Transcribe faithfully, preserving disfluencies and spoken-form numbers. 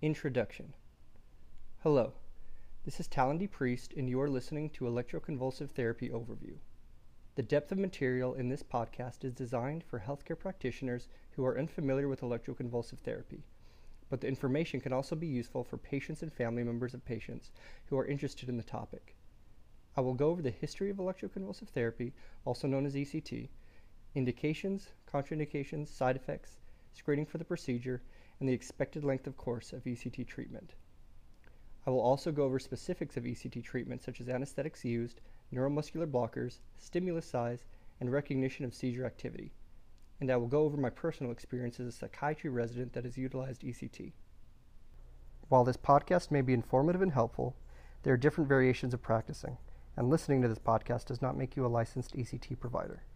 Introduction. Hello, this is Talon D. Priest, and you are listening to Electroconvulsive Therapy Overview. The depth of material in this podcast is designed for healthcare practitioners who are unfamiliar with electroconvulsive therapy, but the information can also be useful for patients and family members of patients who are interested in the topic. I will go over the history of electroconvulsive therapy, also known as E C T, indications, contraindications, side effects, screening for the procedure, and the expected length of course of E C T treatment. I will also go over specifics of E C T treatment such as anesthetics used, neuromuscular blockers, stimulus size, and recognition of seizure activity. And I will go over my personal experience as a psychiatry resident that has utilized E C T. While this podcast may be informative and helpful, there are different variations of practicing, and listening to this podcast does not make you a licensed E C T provider.